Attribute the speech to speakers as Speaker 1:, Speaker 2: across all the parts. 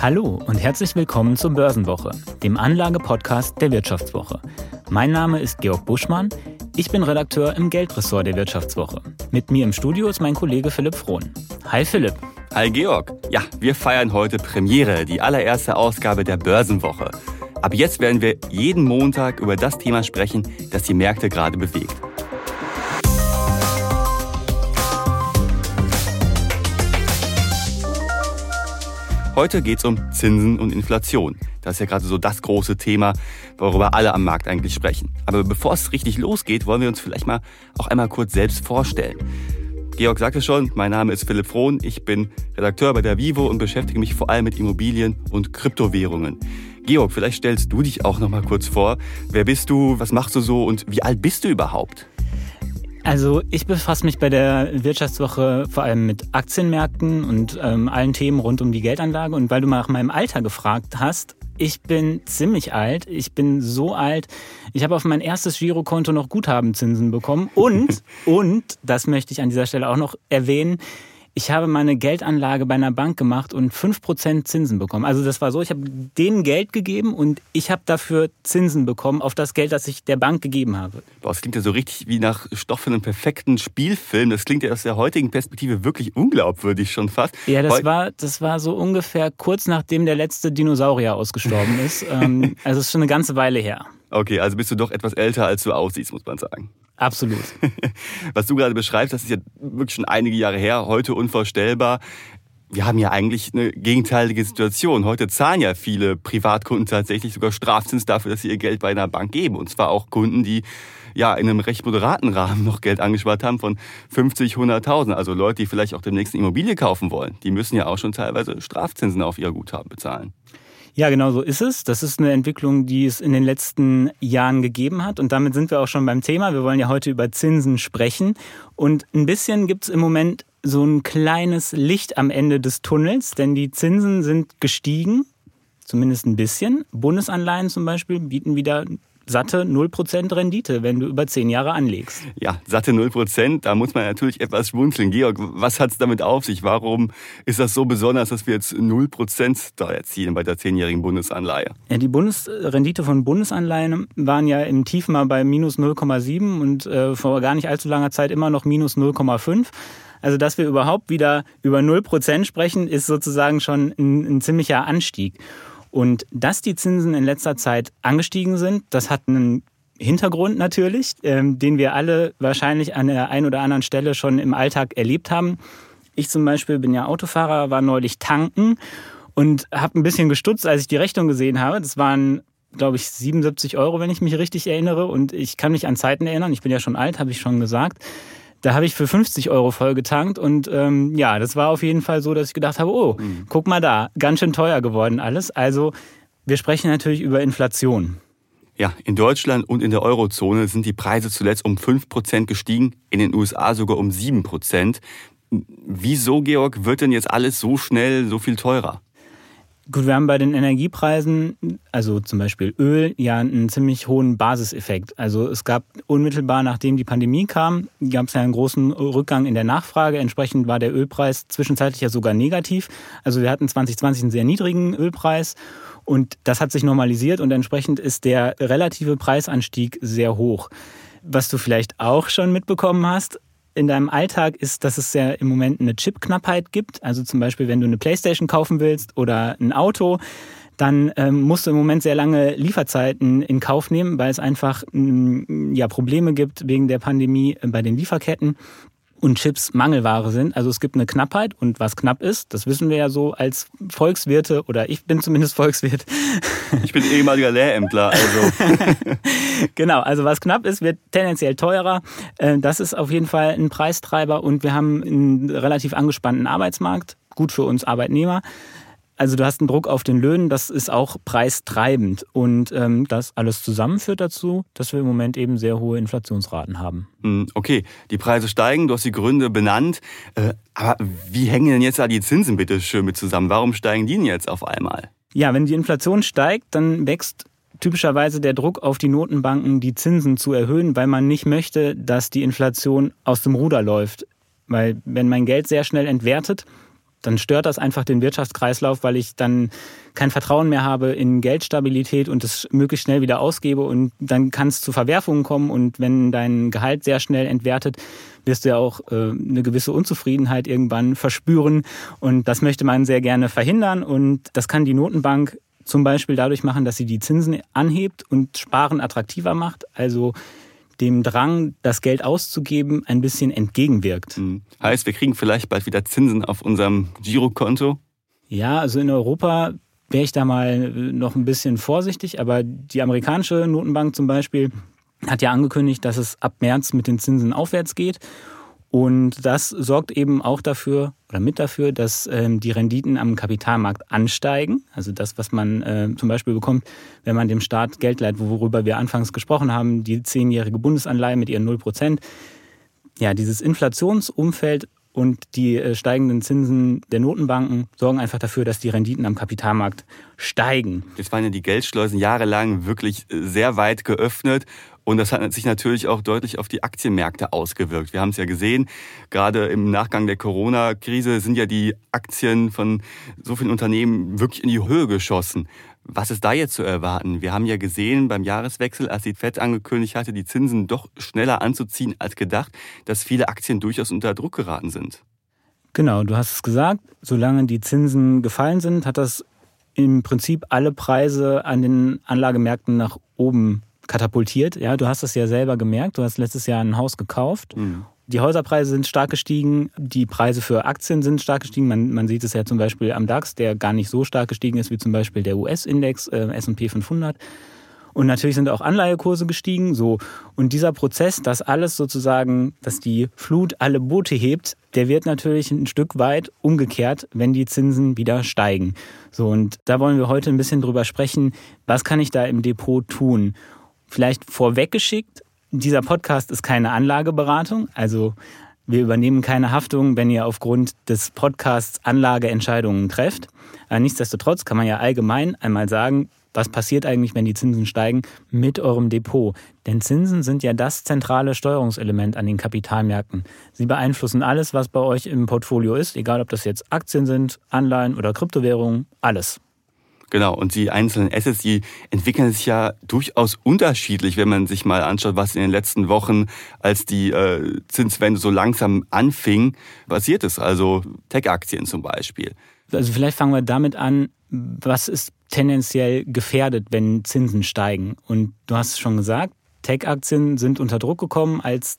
Speaker 1: Hallo und herzlich willkommen zur Börsenwoche, dem Anlage-Podcast der Wirtschaftswoche. Mein Name ist Georg Buschmann, ich bin Redakteur im Geldressort der Wirtschaftswoche. Mit mir im Studio ist mein Kollege Philipp Frohn. Hi Philipp.
Speaker 2: Hi Georg. Ja, wir feiern heute Premiere, die allererste Ausgabe der Börsenwoche. Ab jetzt werden wir jeden Montag über das Thema sprechen, das die Märkte gerade bewegt. Heute geht es um Zinsen und Inflation. Das ist ja gerade so das große Thema, worüber alle am Markt eigentlich sprechen. Aber bevor es richtig losgeht, wollen wir uns vielleicht mal auch einmal kurz selbst vorstellen. Georg sagte schon, mein Name ist Philipp Frohn, ich bin Redakteur bei der Vivo und beschäftige mich vor allem mit Immobilien und Kryptowährungen. Georg, vielleicht stellst du dich auch noch mal kurz vor. Wer bist du, was machst du so und wie alt bist du überhaupt?
Speaker 1: Also ich befasse mich bei der Wirtschaftswoche vor allem mit Aktienmärkten und allen Themen rund um die Geldanlage. Und weil du mal nach meinem Alter gefragt hast, ich bin ziemlich alt. Ich bin so alt, ich habe auf mein erstes Girokonto noch Guthabenzinsen bekommen. Und das möchte ich an dieser Stelle auch noch erwähnen, ich habe meine Geldanlage bei einer Bank gemacht und 5% Zinsen bekommen. Also das war so, ich habe denen Geld gegeben und ich habe dafür Zinsen bekommen auf das Geld, das ich der Bank gegeben habe.
Speaker 2: Boah, das klingt ja so richtig wie nach Stoff für einen perfekten Spielfilm. Das klingt ja aus der heutigen Perspektive wirklich unglaubwürdig schon fast.
Speaker 1: Ja, das war so ungefähr kurz nachdem der letzte Dinosaurier ausgestorben ist. Also es ist schon eine ganze Weile her.
Speaker 2: Okay, also bist du doch etwas älter, als du aussiehst, muss man sagen.
Speaker 1: Absolut.
Speaker 2: Was du gerade beschreibst, das ist ja wirklich schon einige Jahre her, heute unvorstellbar. Wir haben ja eigentlich eine gegenteilige Situation. Heute zahlen ja viele Privatkunden tatsächlich sogar Strafzins dafür, dass sie ihr Geld bei einer Bank geben. Und zwar auch Kunden, die ja in einem recht moderaten Rahmen noch Geld angespart haben von 50, 100.000. Also Leute, die vielleicht auch demnächst eine Immobilie kaufen wollen. Die müssen ja auch schon teilweise Strafzinsen auf ihr Guthaben bezahlen.
Speaker 1: Ja, genau so ist es. Das ist eine Entwicklung, die es in den letzten Jahren gegeben hat. Und damit sind wir auch schon beim Thema. Wir wollen ja heute über Zinsen sprechen. Und ein bisschen gibt es im Moment so ein kleines Licht am Ende des Tunnels, denn die Zinsen sind gestiegen, zumindest ein bisschen. Bundesanleihen zum Beispiel bieten wieder satte 0% Rendite, wenn du über 10 Jahre anlegst.
Speaker 2: Ja, satte 0%, da muss man natürlich etwas schmunzeln. Georg, was hat es damit auf sich? Warum ist das so besonders, dass wir jetzt 0% da erzielen bei der 10-jährigen Bundesanleihe?
Speaker 1: Ja, die Rendite von Bundesanleihen waren ja im Tief mal bei minus 0,7 und vor gar nicht allzu langer Zeit immer noch minus 0,5. Also dass wir überhaupt wieder über 0% sprechen, ist sozusagen schon ein ziemlicher Anstieg. Und dass die Zinsen in letzter Zeit angestiegen sind, das hat einen Hintergrund natürlich, den wir alle wahrscheinlich an der einen oder anderen Stelle schon im Alltag erlebt haben. Ich zum Beispiel bin ja Autofahrer, war neulich tanken und habe ein bisschen gestutzt, als ich die Rechnung gesehen habe. Das waren, glaube ich, 77 €, wenn ich mich richtig erinnere. Und ich kann mich an Zeiten erinnern, ich bin ja schon alt, habe ich schon gesagt. Da habe ich für 50 € voll getankt und ja, das war auf jeden Fall so, dass ich gedacht habe, guck mal da, ganz schön teuer geworden alles. Also wir sprechen natürlich über Inflation.
Speaker 2: Ja, in Deutschland und in der Eurozone sind die Preise zuletzt um 5% gestiegen, in den USA sogar um 7%. Wieso, Georg, wird denn jetzt alles so schnell so viel teurer?
Speaker 1: Gut, wir haben bei den Energiepreisen, also zum Beispiel Öl, ja einen ziemlich hohen Basiseffekt. Also es gab unmittelbar nachdem die Pandemie kam, gab es ja einen großen Rückgang in der Nachfrage. Entsprechend war der Ölpreis zwischenzeitlich ja sogar negativ. Also wir hatten 2020 einen sehr niedrigen Ölpreis und das hat sich normalisiert und entsprechend ist der relative Preisanstieg sehr hoch. Was du vielleicht auch schon mitbekommen hast, in deinem Alltag ist, dass es ja im Moment eine Chipknappheit gibt. Also zum Beispiel, wenn du eine Playstation kaufen willst oder ein Auto, dann musst du im Moment sehr lange Lieferzeiten in Kauf nehmen, weil es einfach Probleme gibt wegen der Pandemie bei den Lieferketten und Chips Mangelware sind. Also es gibt eine Knappheit und was knapp ist, das wissen wir ja so als Volkswirte oder ich bin zumindest Volkswirt.
Speaker 2: Ich bin ehemaliger Lehrämtler, also.
Speaker 1: Genau, also was knapp ist, wird tendenziell teurer. Das ist auf jeden Fall ein Preistreiber und wir haben einen relativ angespannten Arbeitsmarkt, gut für uns Arbeitnehmer. Also du hast einen Druck auf den Löhnen, das ist auch preistreibend. Und das alles zusammen führt dazu, dass wir im Moment eben sehr hohe Inflationsraten haben.
Speaker 2: Okay, die Preise steigen, du hast die Gründe benannt. Aber wie hängen denn jetzt da die Zinsen bitte schön mit zusammen? Warum steigen die denn jetzt auf einmal?
Speaker 1: Ja, wenn die Inflation steigt, dann wächst typischerweise der Druck auf die Notenbanken, die Zinsen zu erhöhen, weil man nicht möchte, dass die Inflation aus dem Ruder läuft. Weil wenn mein Geld sehr schnell entwertet, dann stört das einfach den Wirtschaftskreislauf, weil ich dann kein Vertrauen mehr habe in Geldstabilität und es möglichst schnell wieder ausgebe und dann kann es zu Verwerfungen kommen und wenn dein Gehalt sehr schnell entwertet, wirst du ja auch eine gewisse Unzufriedenheit irgendwann verspüren und das möchte man sehr gerne verhindern und das kann die Notenbank zum Beispiel dadurch machen, dass sie die Zinsen anhebt und Sparen attraktiver macht, also dem Drang, das Geld auszugeben, ein bisschen entgegenwirkt.
Speaker 2: Heißt, wir kriegen vielleicht bald wieder Zinsen auf unserem Girokonto?
Speaker 1: Ja, also in Europa wäre ich da mal noch ein bisschen vorsichtig, aber die amerikanische Notenbank zum Beispiel hat ja angekündigt, dass es ab März mit den Zinsen aufwärts geht. Und das sorgt eben auch dafür oder mit dafür, dass die Renditen am Kapitalmarkt ansteigen. Also das, was man zum Beispiel bekommt, wenn man dem Staat Geld leiht, worüber wir anfangs gesprochen haben, die 10-jährige Bundesanleihe mit ihren 0%. Ja, dieses Inflationsumfeld und die steigenden Zinsen der Notenbanken sorgen einfach dafür, dass die Renditen am Kapitalmarkt steigen.
Speaker 2: Jetzt waren ja die Geldschleusen jahrelang wirklich sehr weit geöffnet. Und das hat sich natürlich auch deutlich auf die Aktienmärkte ausgewirkt. Wir haben es ja gesehen, gerade im Nachgang der Corona-Krise sind ja die Aktien von so vielen Unternehmen wirklich in die Höhe geschossen. Was ist da jetzt zu erwarten? Wir haben ja gesehen beim Jahreswechsel, als die FED angekündigt hatte, die Zinsen doch schneller anzuziehen als gedacht, dass viele Aktien durchaus unter Druck geraten sind.
Speaker 1: Genau, du hast es gesagt, solange die Zinsen gefallen sind, hat das im Prinzip alle Preise an den Anlagemärkten nach oben katapultiert. Ja, du hast es ja selber gemerkt. Du hast letztes Jahr ein Haus gekauft. Die Häuserpreise sind stark gestiegen. Die Preise für Aktien sind stark gestiegen. Man sieht es ja zum Beispiel am DAX, der gar nicht so stark gestiegen ist wie zum Beispiel der US-Index, S&P 500. Und natürlich sind auch Anleihekurse gestiegen. So. Und dieser Prozess, dass alles sozusagen, dass die Flut alle Boote hebt, der wird natürlich ein Stück weit umgekehrt, wenn die Zinsen wieder steigen. So, und da wollen wir heute ein bisschen drüber sprechen, was kann ich da im Depot tun? Vielleicht vorweggeschickt, dieser Podcast ist keine Anlageberatung, also wir übernehmen keine Haftung, wenn ihr aufgrund des Podcasts Anlageentscheidungen trefft. Nichtsdestotrotz kann man ja allgemein einmal sagen, was passiert eigentlich, wenn die Zinsen steigen mit eurem Depot? Denn Zinsen sind ja das zentrale Steuerungselement an den Kapitalmärkten. Sie beeinflussen alles, was bei euch im Portfolio ist, egal ob das jetzt Aktien sind, Anleihen oder Kryptowährungen, alles.
Speaker 2: Genau, und die einzelnen Assets, die entwickeln sich ja durchaus unterschiedlich, wenn man sich mal anschaut, was in den letzten Wochen, als die Zinswende so langsam anfing, passiert ist. Also Tech-Aktien zum Beispiel.
Speaker 1: Also vielleicht fangen wir damit an, was ist tendenziell gefährdet, wenn Zinsen steigen? Und du hast es schon gesagt, Tech-Aktien sind unter Druck gekommen, als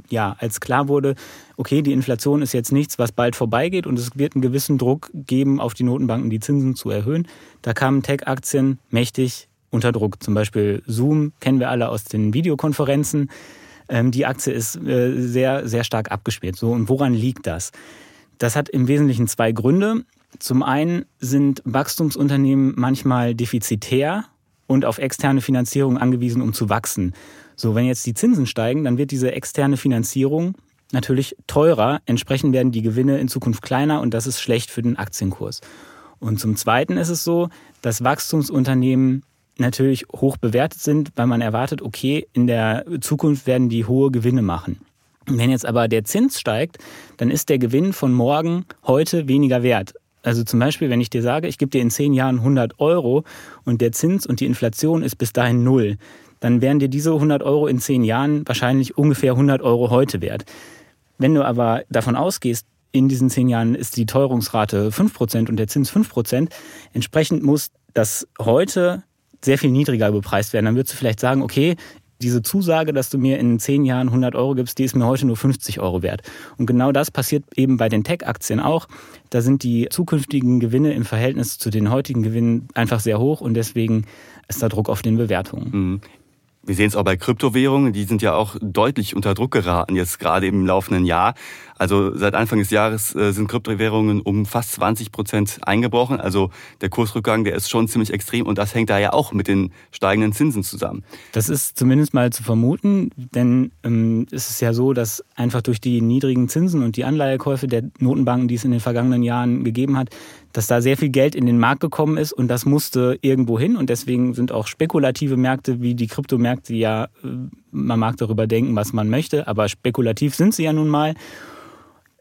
Speaker 1: klar wurde, okay, die Inflation ist jetzt nichts, was bald vorbeigeht und es wird einen gewissen Druck geben, auf die Notenbanken die Zinsen zu erhöhen. Da kamen Tech-Aktien mächtig unter Druck. Zum Beispiel Zoom kennen wir alle aus den Videokonferenzen. Die Aktie ist sehr, sehr stark abgeschmiert. So, und woran liegt das? Das hat im Wesentlichen zwei Gründe. Zum einen sind Wachstumsunternehmen manchmal defizitär und auf externe Finanzierung angewiesen, um zu wachsen. So, wenn jetzt die Zinsen steigen, dann wird diese externe Finanzierung natürlich teurer. Entsprechend werden die Gewinne in Zukunft kleiner und das ist schlecht für den Aktienkurs. Und zum Zweiten ist es so, dass Wachstumsunternehmen natürlich hoch bewertet sind, weil man erwartet, okay, in der Zukunft werden die hohe Gewinne machen. Wenn jetzt aber der Zins steigt, dann ist der Gewinn von morgen heute weniger wert. Also zum Beispiel, wenn ich dir sage, ich gebe dir in 10 Jahren 100 Euro und der Zins und die Inflation ist bis dahin 0, dann wären dir diese 100 Euro in 10 Jahren wahrscheinlich ungefähr 100 Euro heute wert. Wenn du aber davon ausgehst, in diesen 10 Jahren ist die Teuerungsrate 5% und der Zins 5%, entsprechend muss das heute sehr viel niedriger bepreist werden. Dann würdest du vielleicht sagen, okay, diese Zusage, dass du mir in 10 Jahren 100 Euro gibst, die ist mir heute nur 50 Euro wert. Und genau das passiert eben bei den Tech-Aktien auch. Da sind die zukünftigen Gewinne im Verhältnis zu den heutigen Gewinnen einfach sehr hoch und deswegen ist da Druck auf den Bewertungen.
Speaker 2: Wir sehen es auch bei Kryptowährungen, die sind ja auch deutlich unter Druck geraten, jetzt gerade im laufenden Jahr. Also seit Anfang des Jahres sind Kryptowährungen um fast 20% eingebrochen. Also der Kursrückgang, der ist schon ziemlich extrem und das hängt da ja auch mit den steigenden Zinsen zusammen.
Speaker 1: Das ist zumindest mal zu vermuten, denn es ist ja so, dass einfach durch die niedrigen Zinsen und die Anleihekäufe der Notenbanken, die es in den vergangenen Jahren gegeben hat, dass da sehr viel Geld in den Markt gekommen ist und das musste irgendwo hin und deswegen sind auch spekulative Märkte wie die Kryptomärkte man mag darüber denken, was man möchte, aber spekulativ sind sie ja nun mal.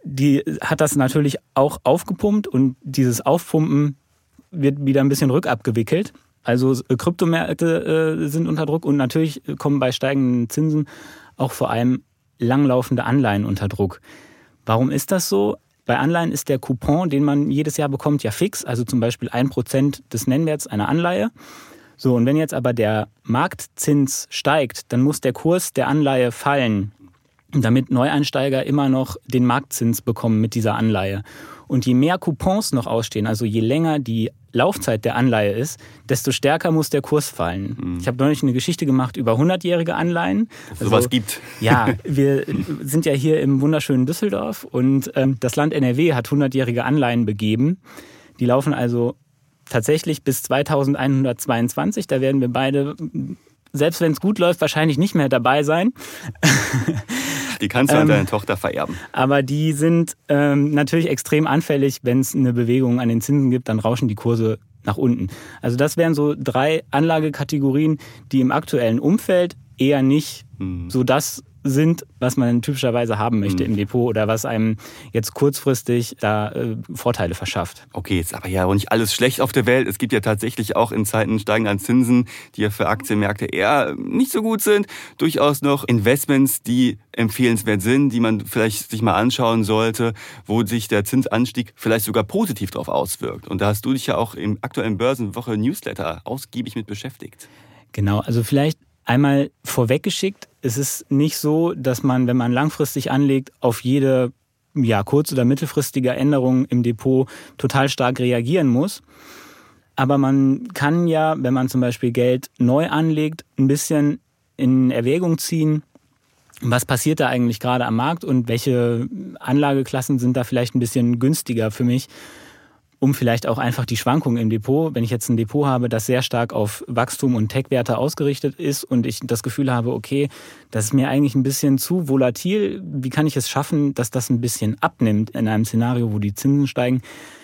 Speaker 1: die hat das natürlich auch aufgepumpt und dieses Aufpumpen wird wieder ein bisschen rückabgewickelt. Also Kryptomärkte sind unter Druck und natürlich kommen bei steigenden Zinsen auch vor allem langlaufende Anleihen unter Druck. Warum ist das so? Bei Anleihen ist der Coupon, den man jedes Jahr bekommt, ja fix, also zum Beispiel 1% des Nennwerts einer Anleihe. So, und wenn jetzt aber der Marktzins steigt, dann muss der Kurs der Anleihe fallen, damit Neueinsteiger immer noch den Marktzins bekommen mit dieser Anleihe. Und je mehr Coupons noch ausstehen, also je länger die Laufzeit der Anleihe ist, desto stärker muss der Kurs fallen. Ich habe neulich eine Geschichte gemacht über 100-jährige Anleihen.
Speaker 2: Also, sowas gibt.
Speaker 1: Ja, wir sind ja hier im wunderschönen Düsseldorf und das Land NRW hat 100-jährige Anleihen begeben. Die laufen also tatsächlich bis 2122. Da werden wir beide, selbst wenn es gut läuft, wahrscheinlich nicht mehr dabei sein.
Speaker 2: Die kannst du an deine Tochter vererben.
Speaker 1: Aber die sind natürlich extrem anfällig, wenn es eine Bewegung an den Zinsen gibt, dann rauschen die Kurse nach unten. Also das wären so 3 Anlagekategorien, die im aktuellen Umfeld eher nicht so das sind, was man typischerweise haben möchte im Depot oder was einem jetzt kurzfristig da Vorteile verschafft.
Speaker 2: Okay, ist aber ja auch nicht alles schlecht auf der Welt. Es gibt ja tatsächlich auch in Zeiten steigender Zinsen, die ja für Aktienmärkte eher nicht so gut sind, durchaus noch Investments, die empfehlenswert sind, die man vielleicht sich mal anschauen sollte, wo sich der Zinsanstieg vielleicht sogar positiv darauf auswirkt. Und da hast du dich ja auch im aktuellen Börsenwoche-Newsletter ausgiebig mit beschäftigt.
Speaker 1: Genau, also vielleicht einmal vorweggeschickt, es ist nicht so, dass man, wenn man langfristig anlegt, auf jede kurz- oder mittelfristige Änderung im Depot total stark reagieren muss. Aber man kann ja, wenn man zum Beispiel Geld neu anlegt, ein bisschen in Erwägung ziehen, was passiert da eigentlich gerade am Markt und welche Anlageklassen sind da vielleicht ein bisschen günstiger für mich, um vielleicht auch einfach die Schwankungen im Depot, wenn ich jetzt ein Depot habe, das sehr stark auf Wachstum und Tech-Werte ausgerichtet ist und ich das Gefühl habe, okay, das ist mir eigentlich ein bisschen zu volatil, wie kann ich es schaffen, dass das ein bisschen abnimmt in einem Szenario, wo die Zinsen steigen,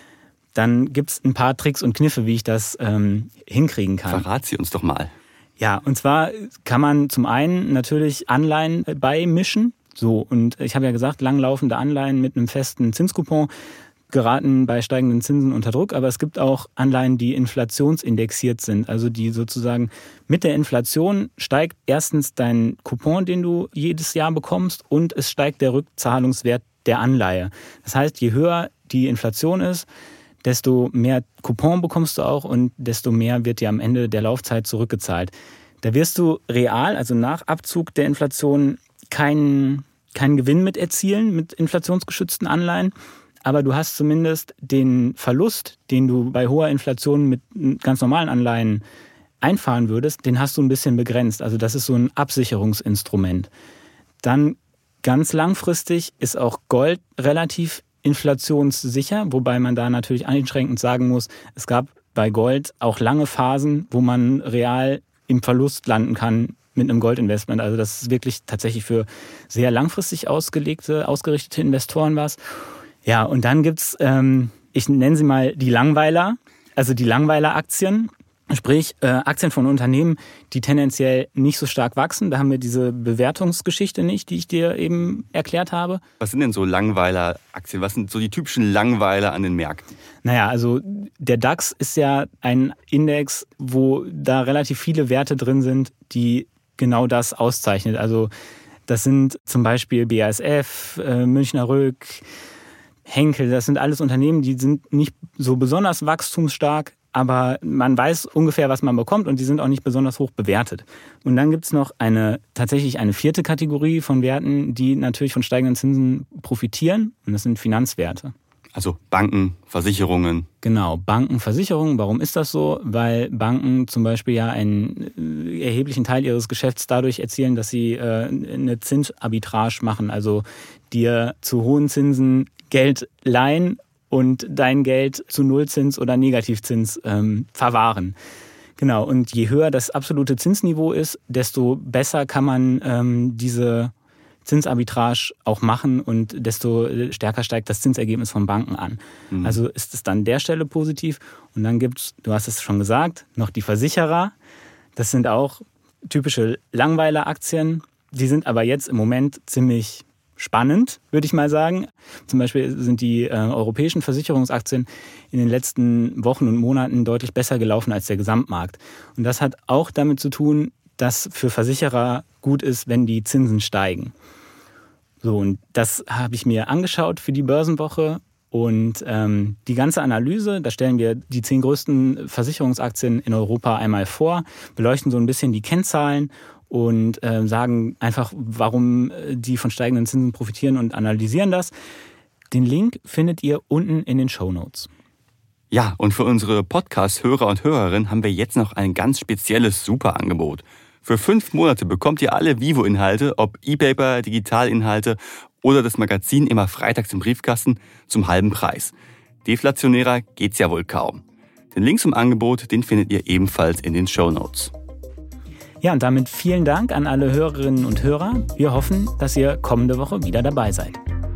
Speaker 1: dann gibt es ein paar Tricks und Kniffe, wie ich das hinkriegen kann.
Speaker 2: Verrat sie uns doch mal.
Speaker 1: Ja, und zwar kann man zum einen natürlich Anleihen beimischen. So, und ich habe ja gesagt, langlaufende Anleihen mit einem festen Zinscoupon geraten bei steigenden Zinsen unter Druck, aber es gibt auch Anleihen, die inflationsindexiert sind, also die sozusagen mit der Inflation steigt erstens dein Coupon, den du jedes Jahr bekommst und es steigt der Rückzahlungswert der Anleihe. Das heißt, je höher die Inflation ist, desto mehr Coupon bekommst du auch und desto mehr wird dir am Ende der Laufzeit zurückgezahlt. Da wirst du real, also nach Abzug der Inflation, keinen Gewinn mit erzielen mit inflationsgeschützten Anleihen, aber du hast zumindest den Verlust, den du bei hoher Inflation mit ganz normalen Anleihen einfahren würdest, den hast du ein bisschen begrenzt. Also das ist so ein Absicherungsinstrument. Dann ganz langfristig ist auch Gold relativ inflationssicher, wobei man da natürlich einschränkend sagen muss, es gab bei Gold auch lange Phasen, wo man real im Verlust landen kann mit einem Goldinvestment. Also das ist wirklich tatsächlich für sehr langfristig ausgerichtete Investoren was. Ja, und dann gibt's, ich nenne sie mal die Langweiler, also die Langweiler-Aktien, sprich Aktien von Unternehmen, die tendenziell nicht so stark wachsen. Da haben wir diese Bewertungsgeschichte nicht, die ich dir eben erklärt habe.
Speaker 2: Was sind denn so Langweiler-Aktien? Was sind so die typischen Langweiler an den Märkten?
Speaker 1: Naja, also der DAX ist ja ein Index, wo da relativ viele Werte drin sind, die genau das auszeichnet. Also das sind zum Beispiel BASF, Münchner Rück, Henkel, das sind alles Unternehmen, die sind nicht so besonders wachstumsstark, aber man weiß ungefähr, was man bekommt und die sind auch nicht besonders hoch bewertet. Und dann gibt es noch tatsächlich eine 4. Kategorie von Werten, die natürlich von steigenden Zinsen profitieren und das sind Finanzwerte.
Speaker 2: Also Banken, Versicherungen.
Speaker 1: Genau, Banken, Versicherungen. Warum ist das so? Weil Banken zum Beispiel ja einen erheblichen Teil ihres Geschäfts dadurch erzielen, dass sie eine Zinsarbitrage machen, also dir zu hohen Zinsen Geld leihen und dein Geld zu Nullzins oder Negativzins verwahren. Genau, und je höher das absolute Zinsniveau ist, desto besser kann man diese Zinsarbitrage auch machen und desto stärker steigt das Zinsergebnis von Banken an. Also ist es dann an der Stelle positiv. Und dann gibt's, du hast es schon gesagt, noch die Versicherer. Das sind auch typische Langweiler-Aktien. Die sind aber jetzt im Moment ziemlich spannend, würde ich mal sagen. Zum Beispiel sind die europäischen Versicherungsaktien in den letzten Wochen und Monaten deutlich besser gelaufen als der Gesamtmarkt. Und das hat auch damit zu tun, dass für Versicherer gut ist, wenn die Zinsen steigen. So, und das habe ich mir angeschaut für die Börsenwoche. Und die ganze Analyse, da stellen wir die 10 größten Versicherungsaktien in Europa einmal vor, beleuchten so ein bisschen die Kennzahlen und sagen einfach, warum die von steigenden Zinsen profitieren und analysieren das. Den Link findet ihr unten in den Shownotes.
Speaker 2: Ja, und für unsere Podcast-Hörer und Hörerinnen haben wir jetzt noch ein ganz spezielles Superangebot. Für 5 Monate bekommt ihr alle Vivo-Inhalte, ob E-Paper, Digitalinhalte oder das Magazin immer freitags im Briefkasten zum halben Preis. Deflationärer geht's ja wohl kaum. Den Link zum Angebot, den findet ihr ebenfalls in den Shownotes.
Speaker 1: Ja, und damit vielen Dank an alle Hörerinnen und Hörer. Wir hoffen, dass ihr kommende Woche wieder dabei seid.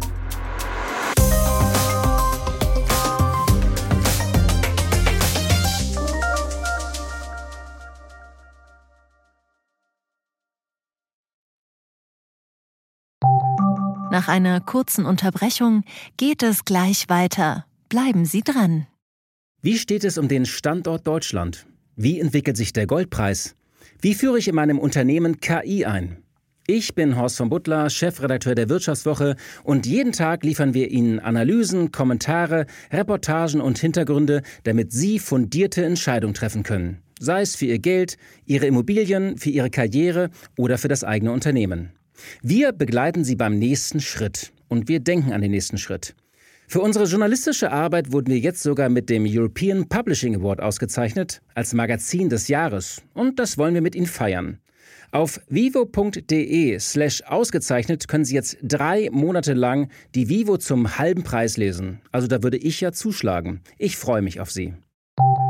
Speaker 3: Nach einer kurzen Unterbrechung geht es gleich weiter. Bleiben Sie dran.
Speaker 4: Wie steht es um den Standort Deutschland? Wie entwickelt sich der Goldpreis? Wie führe ich in meinem Unternehmen KI ein? Ich bin Horst von Butler, Chefredakteur der Wirtschaftswoche und jeden Tag liefern wir Ihnen Analysen, Kommentare, Reportagen und Hintergründe, damit Sie fundierte Entscheidungen treffen können. Sei es für Ihr Geld, Ihre Immobilien, für Ihre Karriere oder für das eigene Unternehmen. Wir begleiten Sie beim nächsten Schritt und wir denken an den nächsten Schritt. Für unsere journalistische Arbeit wurden wir jetzt sogar mit dem European Publishing Award ausgezeichnet als Magazin des Jahres und das wollen wir mit Ihnen feiern. Auf vivo.de/ausgezeichnet können Sie jetzt 3 Monate lang die Vivo zum halben Preis lesen. Also da würde ich ja zuschlagen. Ich freue mich auf Sie.